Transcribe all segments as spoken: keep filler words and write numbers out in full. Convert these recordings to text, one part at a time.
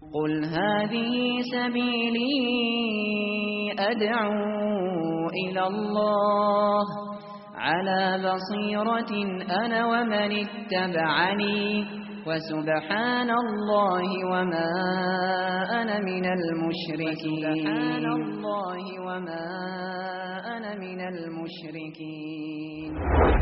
قل هذه سبيلي أدعو إلى الله على بصيرة أنا ومن اتبعني وسبحان الله وما أنا من المشركين سبحان الله وما أنا من المشركين.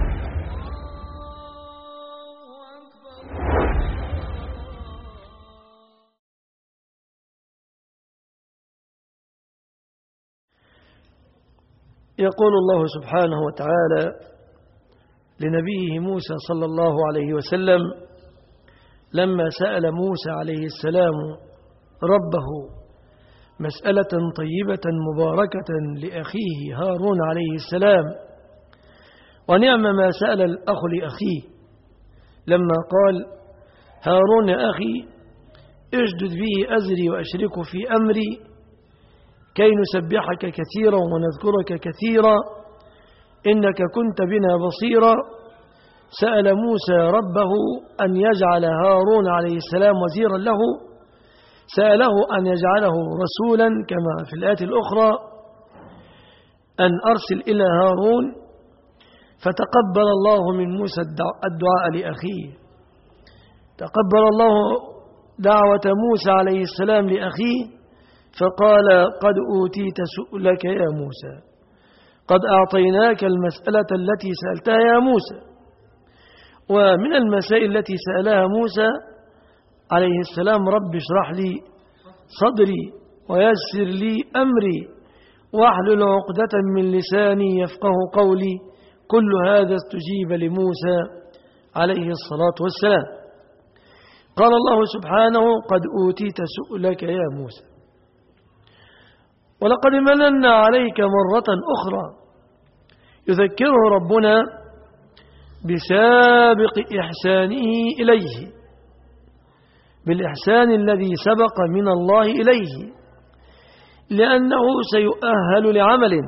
يقول الله سبحانه وتعالى لنبيه موسى صلى الله عليه وسلم لما سأل موسى عليه السلام ربه مسألة طيبة مباركة لأخيه هارون عليه السلام، ونعم ما سأل الأخ لأخيه لما قال هارون أخي اشدد به أزري وأشركه في أمري كي نسبحك كثيرا ونذكرك كثيرا إنك كنت بنا بصيرا. سأل موسى ربه أن يجعل هارون عليه السلام وزيرا له، سأله أن يجعله رسولا كما في الآية الأخرى أن أرسل إلى هارون، فتقبل الله من موسى الدعاء لأخيه، تقبل الله دعوة موسى عليه السلام لأخيه فقال قد أوتيت سؤلك يا موسى، قد أعطيناك المسألة التي سألتها يا موسى. ومن المسائل التي سألها موسى عليه السلام رب اشرح لي صدري ويسر لي أمري واحلل عقدة من لساني يفقه قولي، كل هذا استجيب لموسى عليه الصلاة والسلام. قال الله سبحانه قد أوتيت سؤلك يا موسى، ولقد مننا عليك مرة أخرى. يذكره ربنا بسابق إحسانه إليه، بالإحسان الذي سبق من الله إليه، لأنه سيؤهل لعمل،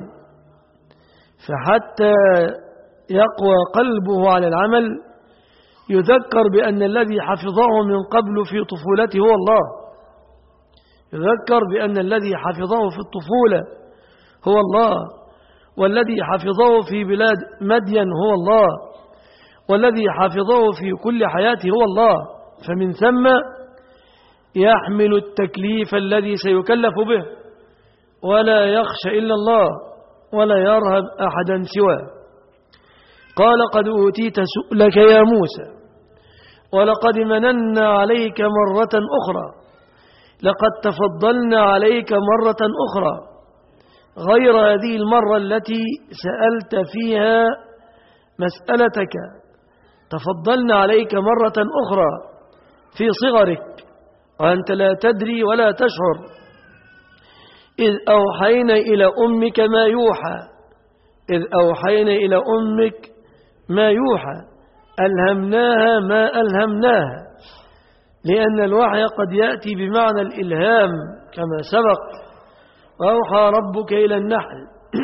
فحتى يقوى قلبه على العمل يذكر بأن الذي حفظه من قبل في طفولته هو الله، يذكر بأن الذي حفظه في الطفولة هو الله، والذي حفظه في بلاد مدين هو الله، والذي حفظه في كل حياته هو الله، فمن ثم يحمل التكليف الذي سيكلف به ولا يخشى إلا الله ولا يرهب أحدا سواه. قال قد أوتيت سؤلك يا موسى ولقد مننا عليك مرة أخرى، لقد تفضلنا عليك مرة أخرى غير هذه المرة التي سألت فيها مسألتك، تفضلنا عليك مرة أخرى في صغرك وأنت لا تدري ولا تشعر، إذ أوحينا إلى أمك ما يوحى، إذ أوحينا إلى أمك ما يوحى، ألهمناها ما ألهمناها، لأن الوحي قد يأتي بمعنى الإلهام كما سبق. وأوحى ربك إلى النحل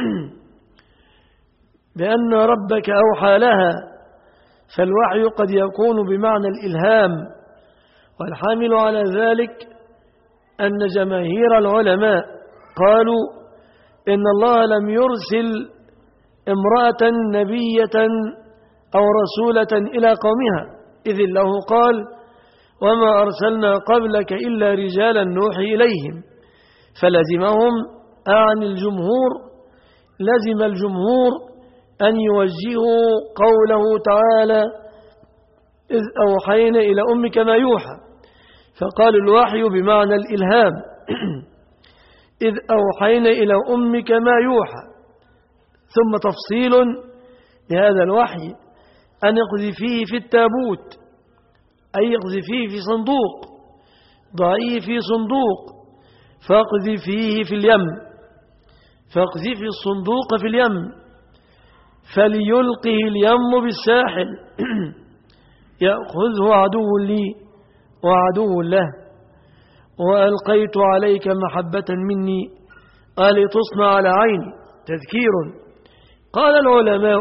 بأن ربك أوحى لها، فالوحي قد يكون بمعنى الإلهام. والحامل على ذلك أن جماهير العلماء قالوا إن الله لم يرسل امرأة نبية أو رسولة إلى قومها، إذ الله قال وما أرسلنا قبلك إلا رجالا نوحي إليهم، فلزمهم أعني الجمهور، لزم الجمهور أن يوجهوا قوله تعالى إذ أوحينا إلى أمك ما يوحى، فقال الوحي بمعنى الإلهام إذ أوحينا إلى أمك ما يوحى. ثم تفصيل لهذا الوحي أن اقذفيه في التابوت، أي اقذفيه في صندوق، ضعيه في صندوق، فاقذفيه في اليم، فاقذفي الصندوق في اليم فليلقه اليم بالساحل يأخذه عدو لي وعدو له، وألقيت عليك محبة مني قال تصنع على عيني. تذكير. قال العلماء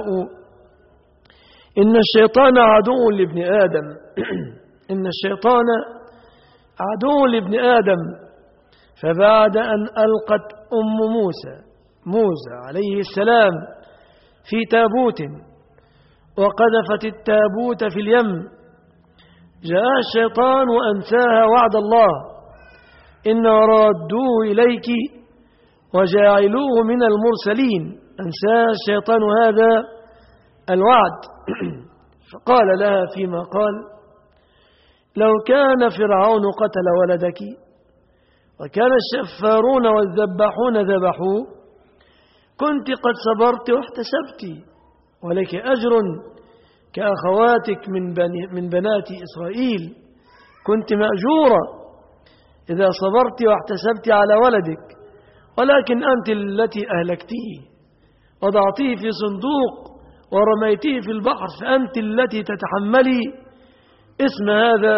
إن الشيطان عدو لابن آدم إن الشيطان عدو لابن آدم. فبعد أن ألقت أم موسى موسى عليه السلام في تابوت وقذفت التابوت في اليم، جاء الشيطان وأنساها وعد الله: إن رادوه إليك وجاعلوه من المرسلين. أنساها الشيطان هذا الوعد. فقال لها فيما قال: لو كان فرعون قتل ولدك وكان الشفارون والذباحون ذبحوه كنت قد صبرت واحتسبت، ولك أجر كأخواتك من, بني من بنات إسرائيل، كنت مأجورة إذا صبرت واحتسبت على ولدك، ولكن أنت التي أهلكتيه وضعتيه في صندوق ورميتيه في البحر، فأنت التي تتحملي اسم هذا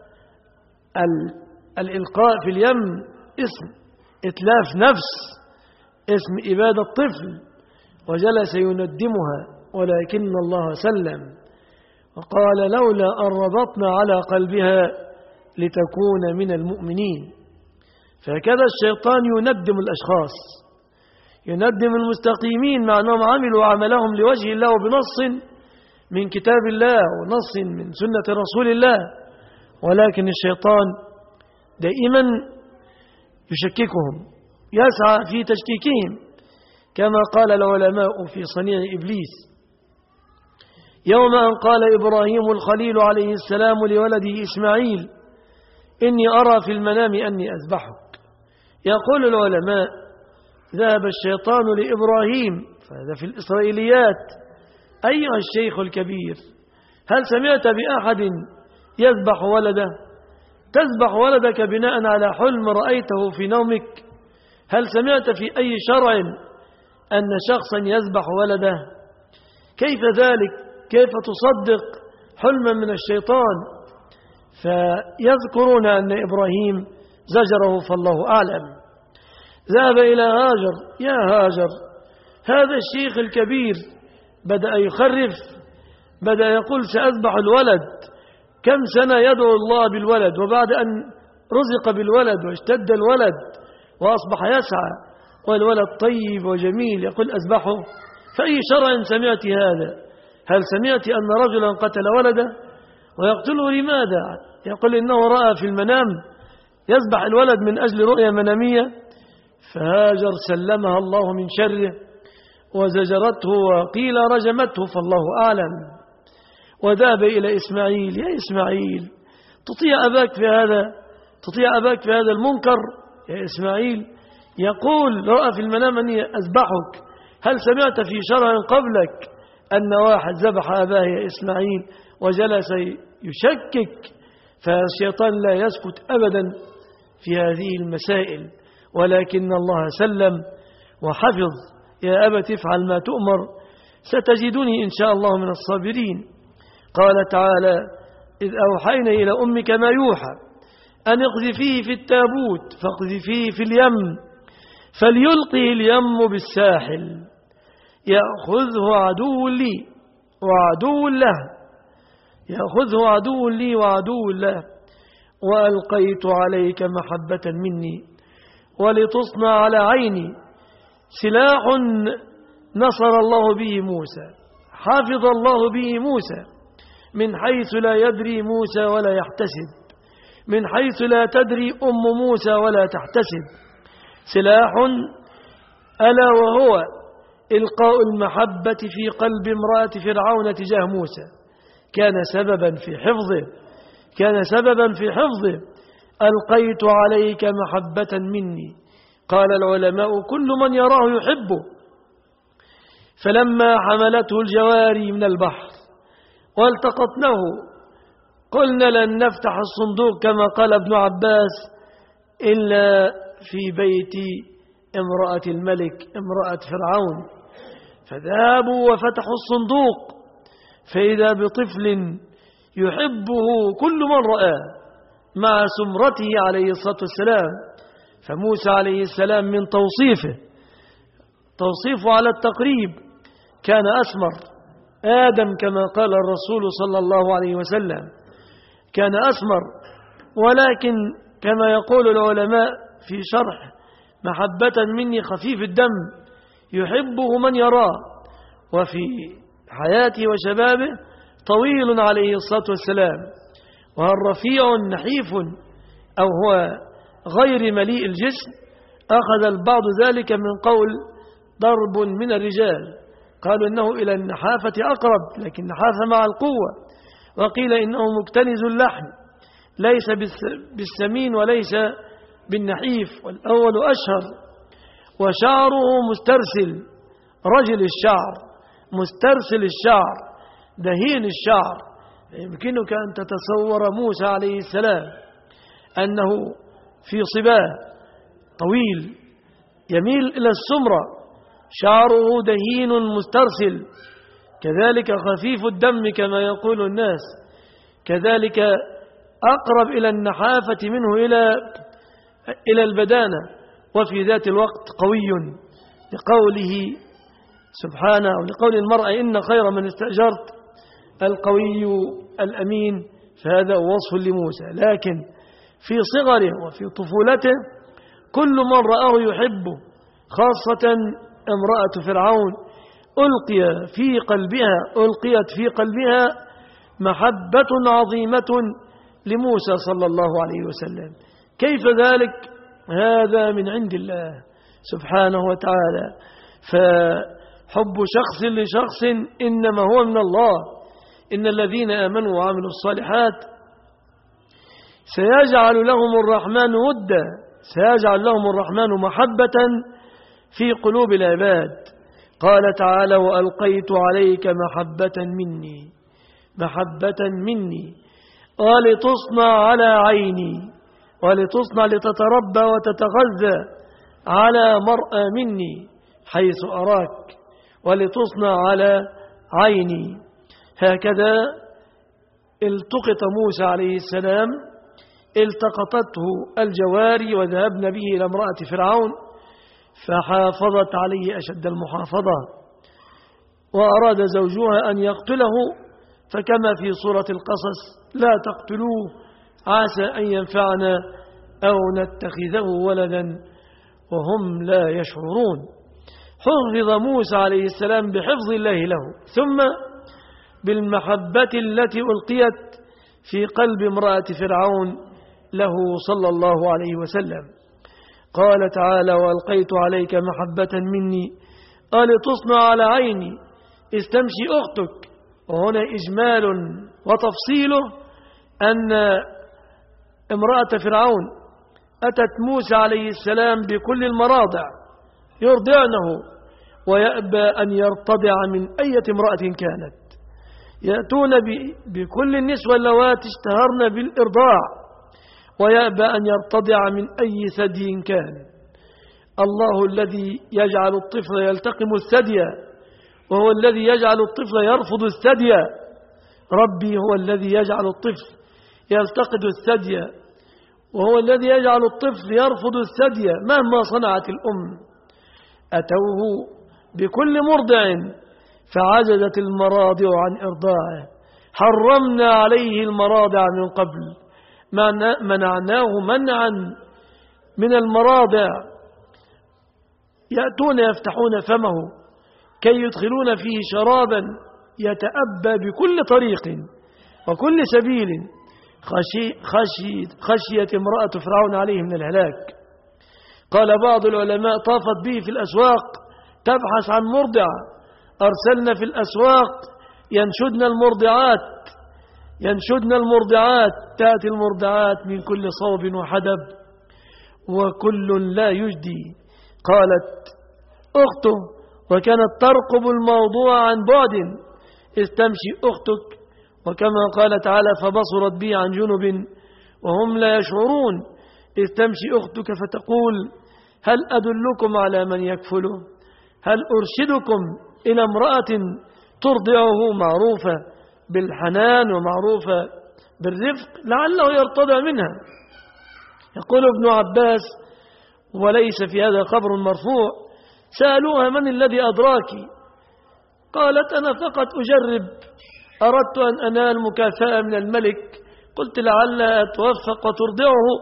الإلقاء في اليم، اسم إتلاف نفس، اسم إبادة طفل، وجلس يندمها، ولكن الله سلم وقال: لولا أن ربطنا على قلبها لتكون من المؤمنين. فكذا الشيطان يندم الأشخاص، يندم المستقيمين مع أنهم عملوا عملهم لوجه الله وبنص من كتاب الله ونص من سنة رسول الله، ولكن الشيطان دائما يشككهم، يسعى في تشكيكهم، كما قال العلماء في صنيع إبليس يوم أن قال إبراهيم الخليل عليه السلام لولده إسماعيل: إني أرى في المنام أني أذبحك. يقول العلماء: ذهب الشيطان لإبراهيم، فهذا في الإسرائيليات: أيها الشيخ الكبير، هل سمعت بأحد يذبح ولده؟ تذبح ولدك بناء على حلم رأيته في نومك؟ هل سمعت في أي شرع أن شخصا يذبح ولده؟ كيف ذلك؟ كيف تصدق حلما من الشيطان؟ فيذكرون أن إبراهيم زجره، فالله أعلم. ذهب إلى هاجر: يا هاجر، هذا الشيخ الكبير بدأ يخرف، بدأ يقول سأذبح الولد، كم سنة يدعو الله بالولد، وبعد أن رزق بالولد واشتد الولد وأصبح يسعى والولد طيب وجميل يقول أذبحه. فأي شرع سمعت هذا؟ هل سمعت أن رجلا قتل ولده ويقتله لماذا؟ يقول إنه رأى في المنام يذبح الولد من أجل رؤية منامية. فهاجر سلمها الله من شره وزجرته وقيل رجمته، فالله أعلم. وذهب إلى إسماعيل: يا إسماعيل، تطيع أباك في هذا تطيع أباك في هذا المنكر؟ يا إسماعيل، يقول رأى في المنام أني أذبحك، هل سمعت في شرع قبلك أن واحد ذبح أباه يا إسماعيل؟ وجلس يشكك. فالشيطان لا يسكت أبدا في هذه المسائل، ولكن الله سلم وحفظ. يا أبت افعل ما تؤمر ستجدني إن شاء الله من الصابرين. قال تعالى: إذ أوحينا إلى أمك ما يوحى أن اقذفيه في التابوت فاقذفيه في اليم فليلقه اليم بالساحل يأخذه عدو لي وعدو له يأخذه عدو لي وعدو له وألقيت عليك محبة مني ولتصنع على عيني. سلاح نصر الله به موسى، حافظ الله به موسى، من حيث لا يدري موسى ولا يحتسب، من حيث لا تدري أم موسى ولا تحتسب. سلاح ألا وهو إلقاء المحبة في قلب امرأة فرعون تجاه موسى، كان سببا في حفظه كان سببا في حفظه ألقيت عليك محبة مني. قال العلماء: كل من يراه يحبه. فلما حملته الجواري من البحر والتقطنه قلنا لن نفتح الصندوق كما قال ابن عباس إلا في بيت امرأة الملك امرأة فرعون. فذهبوا وفتحوا الصندوق فإذا بطفل يحبه كل من رآه مع سمرته عليه الصلاة والسلام. فموسى عليه السلام من توصيفه توصيفه على التقريب كان أسمر آدم كما قال الرسول صلى الله عليه وسلم، كان أسمر، ولكن كما يقول العلماء في شرح محبة مني خفيف الدم يحبه من يراه، وفي حياته وشبابه طويل عليه الصلاة والسلام، وهل رفيع نحيف أو هو غير مليء الجسم. أخذ البعض ذلك من قول ضرب من الرجال، قالوا إنه إلى النحافة أقرب، لكن نحافة مع القوة. وقيل إنه مكتنز اللحم ليس بالسمين وليس بالنحيف، والأول أشهر. وشعره مسترسل، رجل الشعر، مسترسل الشعر، دهين الشعر. يمكنك أن تتصور موسى عليه السلام أنه في صباه طويل يميل إلى السمرة، شعره دهين مسترسل، كذلك خفيف الدم كما يقول الناس، كذلك أقرب إلى النحافة منه إلى إلى البدانة، وفي ذات الوقت قوي، لقوله سبحانه ولقول المرأة إن خير من استأجرت القوي الأمين، فهذا وصف لموسى. لكن في صغره وفي طفولته كل من رآه يحبه، خاصة امرأة فرعون ألقي في قلبها ألقيت في قلبها محبة عظيمة لموسى صلى الله عليه وسلم. كيف ذلك؟ هذا من عند الله سبحانه وتعالى. فحب شخص لشخص إنما هو من الله. إن الذين آمنوا وعملوا الصالحات سيجعل لهم الرحمن ودا، سيجعل لهم الرحمن محبة في قلوب العباد. قال تعالى وألقيت عليك محبة مني، محبة مني ولتصنع على عيني، ولتصنع لتتربى وتتغذى على مرأى مني حيث أراك، ولتصنع على عيني. هكذا التقط موسى عليه السلام، التقطته الجواري وذهبن به إلى امرأة فرعون، فحافظت عليه أشد المحافظة، وأراد زوجها أن يقتله، فكما في سورة القصص لا تقتلوه عسى أن ينفعنا أو نتخذه ولدا وهم لا يشعرون. حفظ موسى عليه السلام بحفظ الله له، ثم بالمحبة التي ألقيت في قلب امرأة فرعون له صلى الله عليه وسلم. قال تعالى وألقيت عليك محبة مني ولتصنع على عيني، استمشي أختك. وهنا إجمال وتفصيله أن امرأة فرعون أتت موسى عليه السلام بكل المراضع يرضعنه، ويأبى أن يرتضع من أي امرأة كانت. يأتون بكل النسوة اللواتي اشتهرن بالإرضاع، ويأبى أن يرتضع من أي ثدي كان. الله الذي يجعل الطفل يلتقم الثدي، وهو الذي يجعل الطفل يرفض الثدي. ربي هو الذي يجعل الطفل يلتقط الثدي، وهو الذي يجعل الطفل يرفض الثدي مهما صنعت الأم. أتوه بكل مرضع فعجزت المراضع عن إرضاعه، حرمنا عليه المراضع من قبل، منعناه منعا من المراضع. يأتون يفتحون فمه كي يدخلون فيه شرابا يتأبى بكل طريق وكل سبيل، خشي خشي خشية امرأة فرعون عليه من الهلاك. قال بعض العلماء طافت به في الأسواق تبحث عن مرضع، أرسلنا في الأسواق ينشدن المرضعات ينشدن المرضعات تأتي المرضعات من كل صوب وحدب وكل لا يجدي. قالت أخته وكانت ترقب الموضوع عن بعد، استمشي أختك. وكما قال تعالى فبصرت بي عن جنب وهم لا يشعرون، استمشي أختك فتقول هل أدلكم على من يكفله، هل أرشدكم إلى امرأة ترضعه، معروفة بالحنان ومعروفة بالرفق، لعله يرتضع منها. يقول ابن عباس وليس في هذا خبر مرفوع، سألوها من الذي أدراك؟ قالت أنا فقط أجرب، أردت أن أنال مكافأة من الملك، قلت لعل أتوفق وترضعه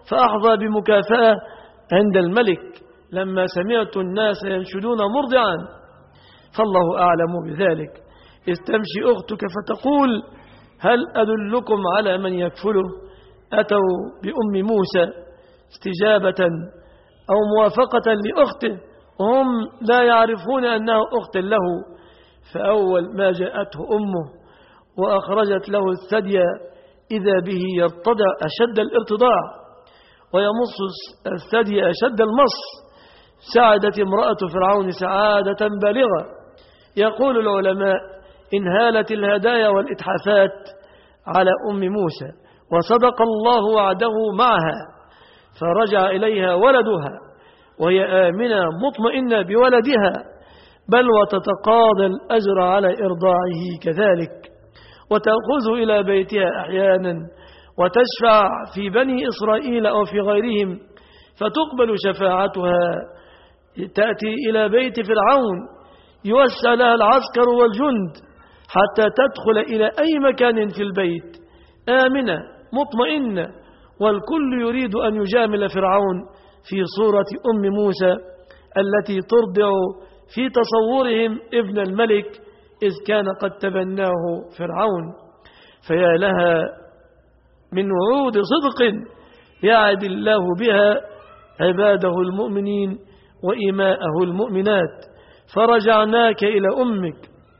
فأحظى بمكافأة عند الملك لما سمعت الناس ينشدون مرضعا، فالله أعلم بذلك. إذ تمشي أختك فتقول هل أدلكم على من يكفله؟ أتوا بأم موسى استجابة أو موافقة لأخته وهم لا يعرفون أنه أخت له. فأول ما جاءته أمه وأخرجت له الثدي إذا به يرتضع أشد الارتضاع ويمص الثدي أشد المص. سعدت امرأة فرعون سعادة بالغة. يقول العلماء انهالت الهدايا والإتحافات على أم موسى وصدق الله وعده معها، فرجع إليها ولدها وهي آمنة مطمئنة بولدها، بل وتتقاضى الأجر على إرضاعه كذلك، وتأخذه إلى بيتها أحيانا وتشفع في بني إسرائيل أو في غيرهم فتقبل شفاعتها. تأتي إلى بيت فرعون يوسع لها العسكر والجند حتى تدخل إلى أي مكان في البيت آمنة مطمئنة، والكل يريد أن يجامل فرعون في صورة أم موسى التي ترضع في تصورهم ابن الملك إذ كان قد تبناه فرعون. فيا لها من وعود صدق يعد الله بها عباده المؤمنين وإماءه المؤمنات. فرجعناك إلى أمك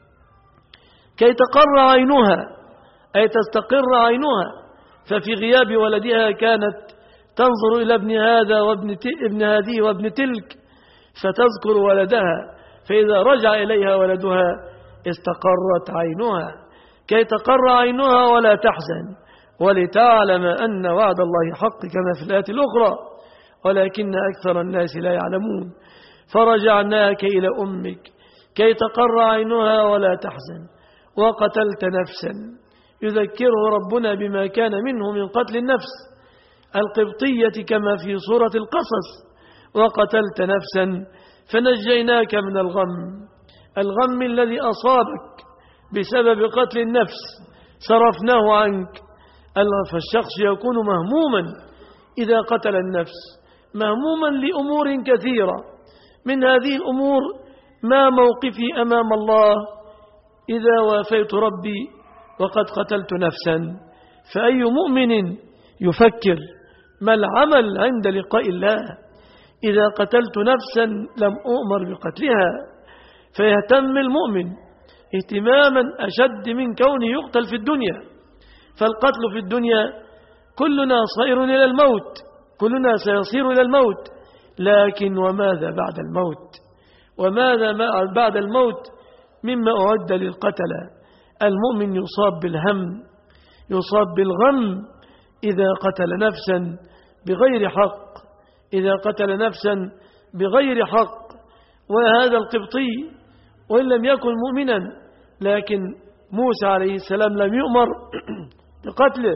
كي تقر عينها أي تستقر عينها، ففي غياب ولدها كانت تنظر إلى ابن هذا وابن ابن هذه وابن تلك فتذكر ولدها، فإذا رجع إليها ولدها استقرت عينها كي تقر عينها ولا تحزن ولتعلم أن وعد الله حق كما في الآية الأخرى ولكن أكثر الناس لا يعلمون. فرجعناك إلى أمك كي تقر عينها ولا تحزن وقتلت نفسا. يذكره ربنا بما كان منه من قتل النفس القبطية كما في سورة القصص. وقتلت نفسا فنجيناك من الغم الغم الذي أصابك بسبب قتل النفس صرفناه عنك. فالشخص يكون مهموما إذا قتل النفس، مهموما لأمور كثيرة. من هذه الأمور ما موقفي أمام الله إذا وافيت ربي وقد قتلت نفسا؟ فأي مؤمن يفكر ما العمل عند لقاء الله؟ إذا قتلت نفسا لم أؤمر بقتلها. فيهتم المؤمن اهتماما أشد من كونه يقتل في الدنيا. فالقتل في الدنيا كلنا صائر إلى الموت، كلنا سيصير إلى الموت، لكن وماذا بعد الموت؟ وماذا بعد الموت مما أعد للقتلى؟ المؤمن يصاب بالهم، يصاب بالغم إذا قتل نفسا بغير حق، إذا قتل نفسا بغير حق. وهذا القبطي وإن لم يكن مؤمنا لكن موسى عليه السلام لم يؤمر بقتله،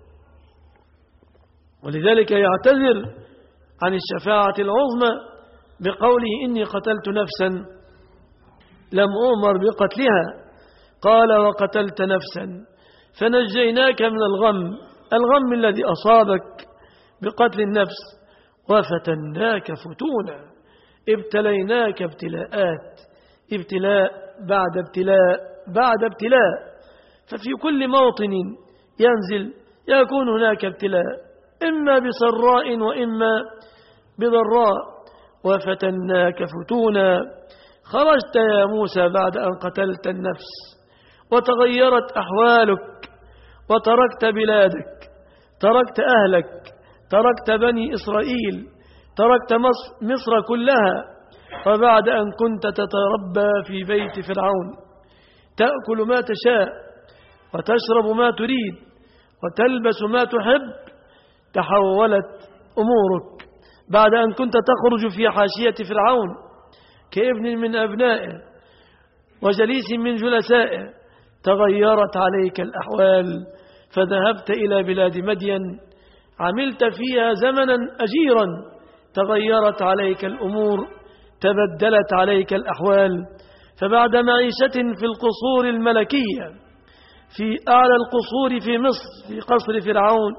ولذلك يعتذر عن الشفاعة العظمى بقوله إني قتلت نفسا لم أؤمر بقتلها. قال وقتلت نفسا فنجيناك من الغم الغم الذي أصابك بقتل النفس وفتناك فتونا ابتليناك ابتلاءات، ابتلاء بعد ابتلاء بعد ابتلاء. ففي كل موطن ينزل يكون هناك ابتلاء إما بسراء وإما بضراء. وفتناك فتونا خرجت يا موسى بعد أن قتلت النفس وتغيرت أحوالك وتركت بلادك، تركت أهلك، تركت بني إسرائيل، تركت مصر, مصر كلها. وبعد أن كنت تتربى في بيت فرعون تأكل ما تشاء وتشرب ما تريد وتلبس ما تحب، تحولت أمورك بعد أن كنت تخرج في حاشية فرعون كابن من أبنائه وجليس من جلسائه. تغيرت عليك الأحوال فذهبت إلى بلاد مدين عملت فيها زمنا أجيرا. تغيرت عليك الأمور، تبدلت عليك الأحوال. فبعد معيشة في القصور الملكية في أعلى القصور في مصر في قصر فرعون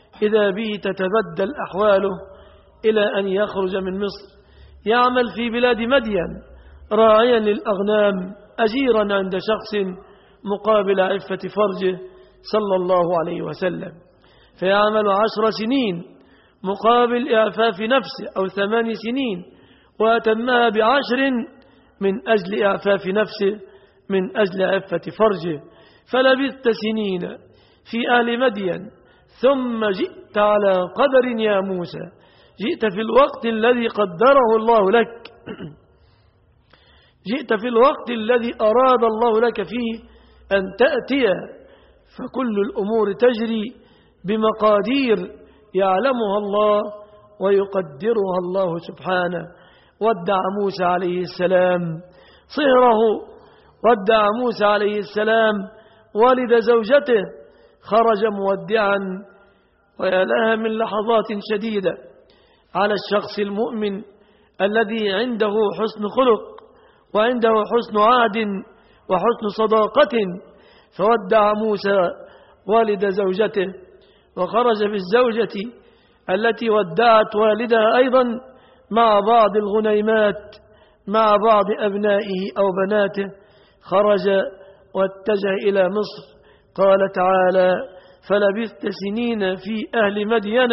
إذا به تتبدل أحواله إلى أن يخرج من مصر يعمل في بلاد مدين راعيا للأغنام أجيرا عند شخص مقابل عفة فرجه صلى الله عليه وسلم، فيعمل عشر سنين مقابل إعفاف نفسه أو ثمان سنين وأتمها بعشر من أجل إعفاف نفسه من أجل عفة فرجه. فلبثت سنين في أهل مدين ثم جئت على قدر يا موسى، جئت في الوقت الذي قدره الله لك، جئت في الوقت الذي أراد الله لك فيه أن تأتي، فكل الأمور تجري بمقادير يعلمها الله ويقدرها الله سبحانه. ودع موسى عليه السلام صهره، ودع موسى عليه السلام والد زوجته، خرج مودعا، ويا لها من لحظات شديدة على الشخص المؤمن الذي عنده حسن خلق وعنده حسن عهد وحسن صداقة. فودع موسى والد زوجته وخرج بالزوجة التي ودعت والدها أيضا مع بعض الغنيمات مع بعض أبنائه أو بناته، خرج واتجه إلى مصر. قال تعالى: فلبثت سنين في أهل مدين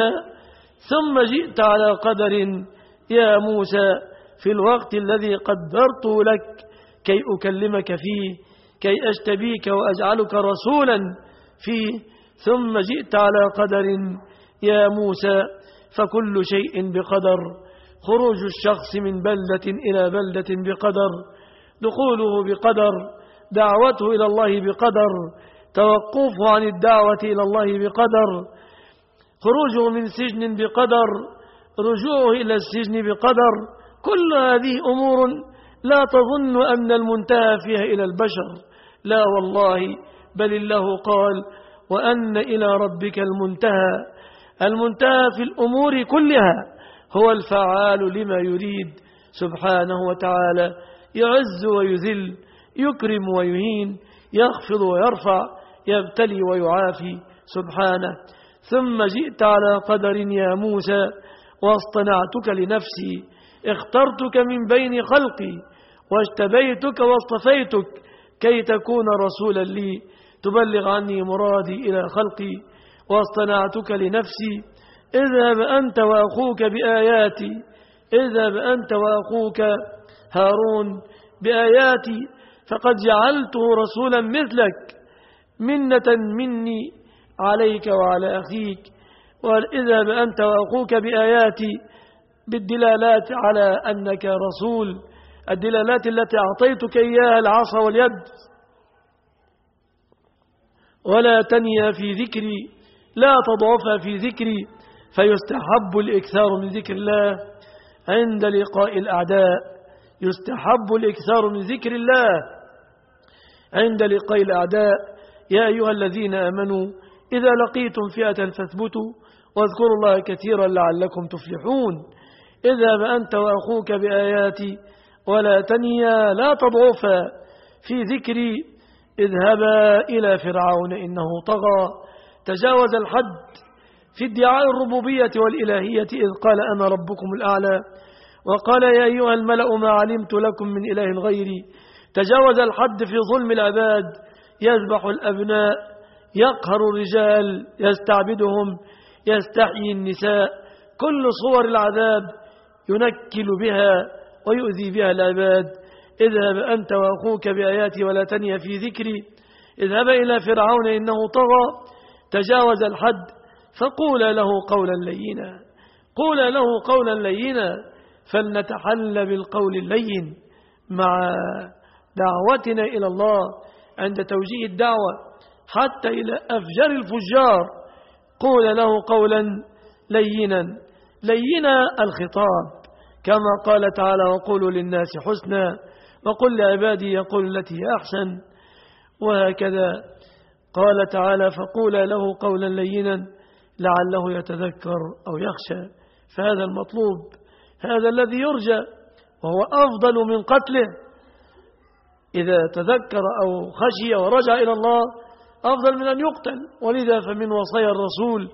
ثم جئت على قدر يا موسى في الوقت الذي قدرته لك كي أكلمك فيه، كي أجتبيك وأجعلك رسولا فيه. ثم جئت على قدر يا موسى، فكل شيء بقدر، خروج الشخص من بلدة إلى بلدة بقدر، دخوله بقدر، دعوته إلى الله بقدر، توقفه عن الدعوة إلى الله بقدر، خروجه من سجن بقدر، رجوعه إلى السجن بقدر. كل هذه أمور لا تظن أن المنتهى فيها إلى البشر، لا والله، بل الله قال: وأن إلى ربك المنتهى. المنتهى في الأمور كلها هو الفعال لما يريد سبحانه وتعالى، يعز ويذل، يكرم ويهين، يخفض ويرفع، يبتلي ويعافي سبحانه. ثم جئت على قدر يا موسى واصطنعتك لنفسي، اخترتك من بين خلقي واجتبيتك واصطفيتك كي تكون رسولا لي تبلغ عني مرادي إلى خلقي، واصطنعتك لنفسي. اذهب أنت وأخوك بآياتي، اذهب أنت وأخوك هارون بآياتي، فقد جعلته رسولا مثلك، منة مني عليك وعلى أخيك. واذهب أنت وأخوك بآياتي بالدلالات على أنك رسول، الدلالات التي أعطيتك إياها العصا واليد. ولا تنيا في ذكري، لا تضعف في ذكري، فيستحب الإكثار من ذكر الله عند لقاء الأعداء، يستحب الإكثار من ذكر الله عند لقاء الأعداء. يا أيها الذين آمنوا إذا لقيتم فئة فاثبتوا واذكروا الله كثيرا لعلكم تفلحون. اذهب أنت وأخوك بآياتي ولا تنيا، لا تضعفا في ذكري. اذهبا إلى فرعون إنه طغى، تجاوز الحد في ادعاء الربوبية والإلهية، إذ قال أنا ربكم الأعلى، وقال يا أيها الملأ ما علمت لكم من إله غيري. تجاوز الحد في ظلم العباد، يذبح الأبناء، يقهر الرجال، يستعبدهم، يستحيي النساء، كل صور العذاب ينكل بها ويؤذي بها العباد. اذهب أنت وأخوك بآياتي ولا تنيا في ذكري. اذهب إلى فرعون إنه طغى، تجاوز الحد، فقول له قولا لينا، قول له قولا لينا. فلنتحل بالقول اللين مع دعوتنا إلى الله عند توجيه الدعوة حتى إلى أفجر الفجار. قول له قولا لينا، لينا الخطاب، كما قال تعالى وقولوا للناس حسنا وقل لعبادي يقول التي هي أحسن. وهكذا قال تعالى فقولا له قولا لينا لعله يتذكر أو يخشى. فهذا المطلوب، هذا الذي يرجى، وهو أفضل من قتله. إذا تذكر أو خشي ورجع إلى الله أفضل من أن يقتل. ولذا فمن وصايا الرسول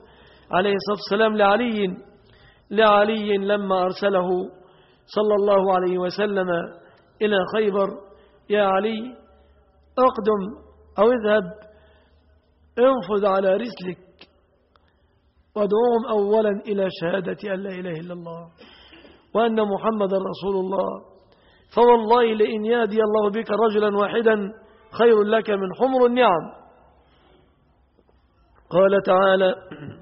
عليه الصلاة والسلام لعلي لعلي لما أرسله صلى الله عليه وسلم إلى خيبر: يا علي أقدم أو اذهب انفذ على رسلك وادعوهم أولا إلى شهادة أن لا إله إلا الله وأن محمد رسول الله، فوالله لئن يهدي الله بك رجلا واحدا خير لك من حمر النعم. قال تعالى: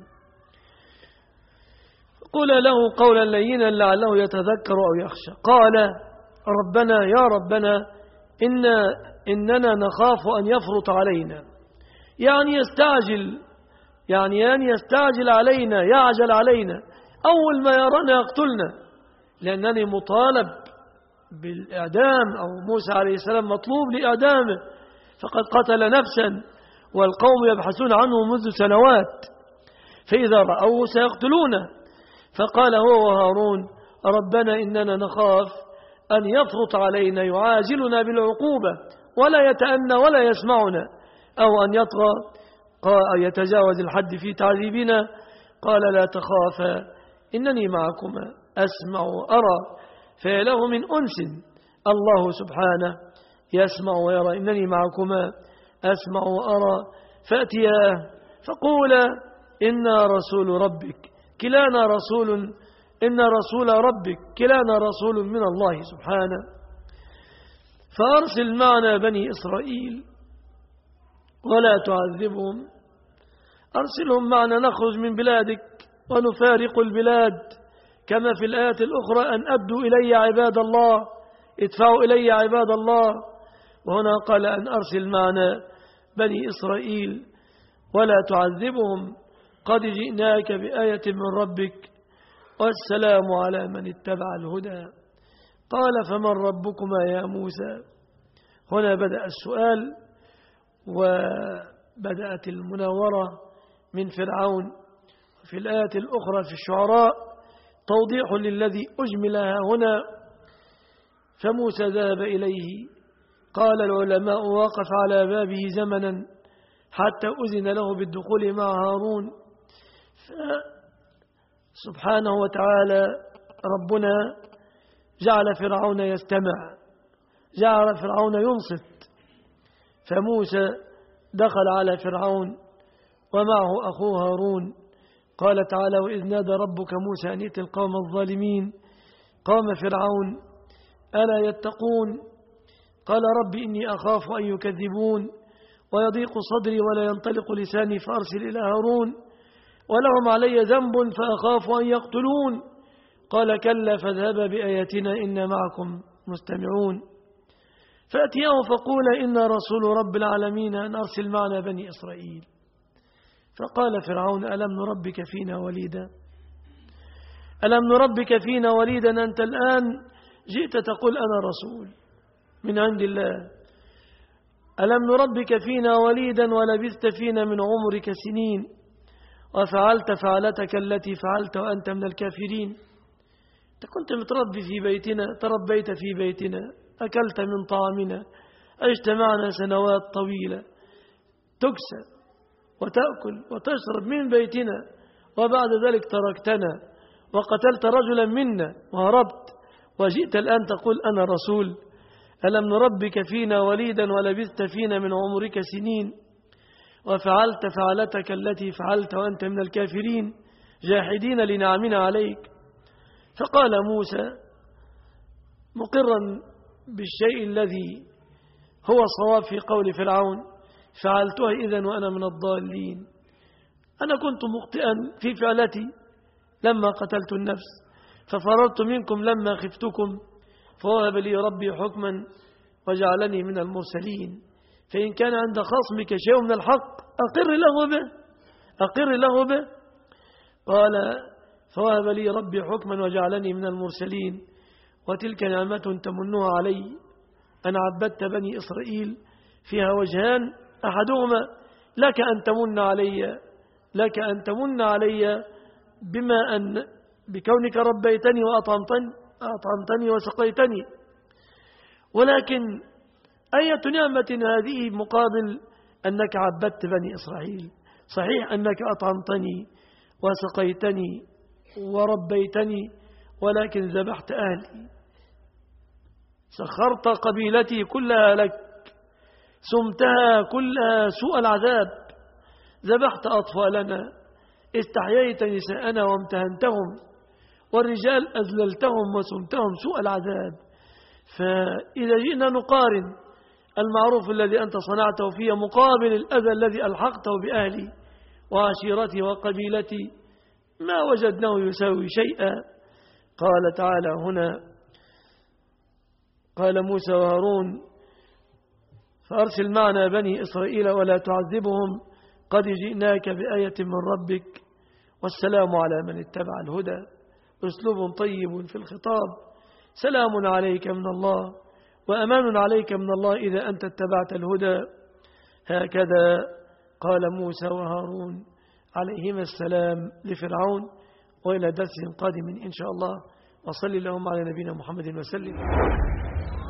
قل له قولا لينا لعله يتذكر أو يخشى. قال: ربنا يا ربنا إنا إننا نخاف أن يفرط علينا، يعني يستعجل، يعني أن يستعجل علينا، يعجل علينا، أول ما يرانا يقتلنا، لأنني مطالب بالإعدام، أو موسى عليه السلام مطلوب لإعدامه فقد قتل نفسا والقوم يبحثون عنه منذ سنوات، فإذا رأوه سيقتلونه. فقال هو وهارون: ربنا إننا نخاف أن يفرط علينا، يعاجلنا بالعقوبة ولا يتأنى ولا يسمعنا، أو أن يطغى أو يتجاوز الحد في تعذيبنا. قال: لا تخافا إنني معكما أسمع وأرى. فله من أنس الله سبحانه يسمع ويرى، إنني معكما أسمع وأرى. فأتياه فقولا: إنا رسول ربك كلانا رسول إن رسول ربك كلانا رسول من الله سبحانه، فأرسل معنا بني إسرائيل ولا تعذبهم، أرسلهم معنا نخرج من بلادك ونفارق البلاد، كما في الآيات الأخرى: أن أدوا إلي عباد الله، ادفعوا إلي عباد الله. وهنا قال: أن أرسل معنا بني إسرائيل ولا تعذبهم، قد جئناك بآية من ربك والسلام على من اتبع الهدى. قال: فمن ربكما يا موسى؟ هنا بدأ السؤال وبدأت المناورة من فرعون. في الآية الأخرى في الشعراء توضيح للذي أجمل هنا. فموسى ذهب إليه، قال العلماء: وقف على بابه زمنا حتى أذن له بالدخول مع هارون. سبحانه وتعالى ربنا جعل فرعون يستمع، جعل فرعون ينصت، فموسى دخل على فرعون ومعه أخوه هارون. قال تعالى: وإذ نادى ربك موسى أن ائت القوم الظالمين. قام فرعون: ألا يتقون؟ قال: رب إني أخاف أن يكذبون ويضيق صدري ولا ينطلق لساني فأرسل إلى هارون ولهم علي ذنب فأخاف أن يقتلون. قال: كلا فاذهبا بآياتنا إنا معكم مستمعون. فأتياه فقولا: إنا رسول رب العالمين أن أرسل معنا بني إسرائيل. فقال فرعون: ألم نربك فينا وليدا ألم نربك فينا وليدا أنت الآن جئت تقول أنا رسول من عند الله. ألم نربك فينا وليدا ولبثت فينا من عمرك سنين وفعلت فعلتك التي فعلت وأنت من الكافرين. أنت كنت متربي في بيتنا، تربيت في بيتنا، أكلت من طعامنا، عشت معنا سنوات طويلة، تكسى وتأكل وتشرب من بيتنا، وبعد ذلك تركتنا وقتلت رجلا منا وهربت، وجئت الآن تقول أنا رسول. ألم نربك فينا وليدا ولبثت فينا من عمرك سنين وفعلت فعلتك التي فعلت وأنت من الكافرين جاحدين لنعمنا عليك. فقال موسى مقرا بالشيء الذي هو صواب في قول فرعون: فعلتها إذن وأنا من الضالين. أنا كنت مخطئا في فعلتي لما قتلت النفس، ففررت منكم لما خفتكم، فوهب لي ربي حكما وجعلني من المرسلين. فإن كان عند خصمك شيء من الحق أقر له به أقر له به قال: فوهب لي ربي حكما وجعلني من المرسلين، وتلك نعمة تمنها علي أن عبدت بني إسرائيل، فيها وجهان: أحدهما لك أن تمن علي لك أن تمن علي بما أن بكونك ربيتني وأطعمتني أطعمتني وسقيتني، ولكن أية نعمة هذه مقابل أنك عبدت بني إسرائيل؟ صحيح أنك أطعمتني وسقيتني وربيتني ولكن ذبحت أهلي، سخرت قبيلتي كلها لك، سمتها كلها سوء العذاب، ذبحت أطفالنا، استحييت نساءنا وامتهنتهم، والرجال أذللتهم وسمتهم سوء العذاب. فإذا جئنا نقارن المعروف الذي أنت صنعته فيه مقابل الأذى الذي ألحقته بأهلي وعشيرتي وقبيلتي، ما وجدناه يساوي شيئا. قال تعالى هنا: قال موسى وهارون: فأرسل معنا بني إسرائيل ولا تعذبهم قد جئناك بآية من ربك والسلام على من اتبع الهدى. أسلوب طيب في الخطاب، سلام عليك من الله وأمان عليك من الله إذا أنت اتبعت الهدى. هكذا قال موسى وهارون عليهما السلام لفرعون. وإلى درس قادم إن شاء الله، وصلي اللهم على نبينا محمد وسلم.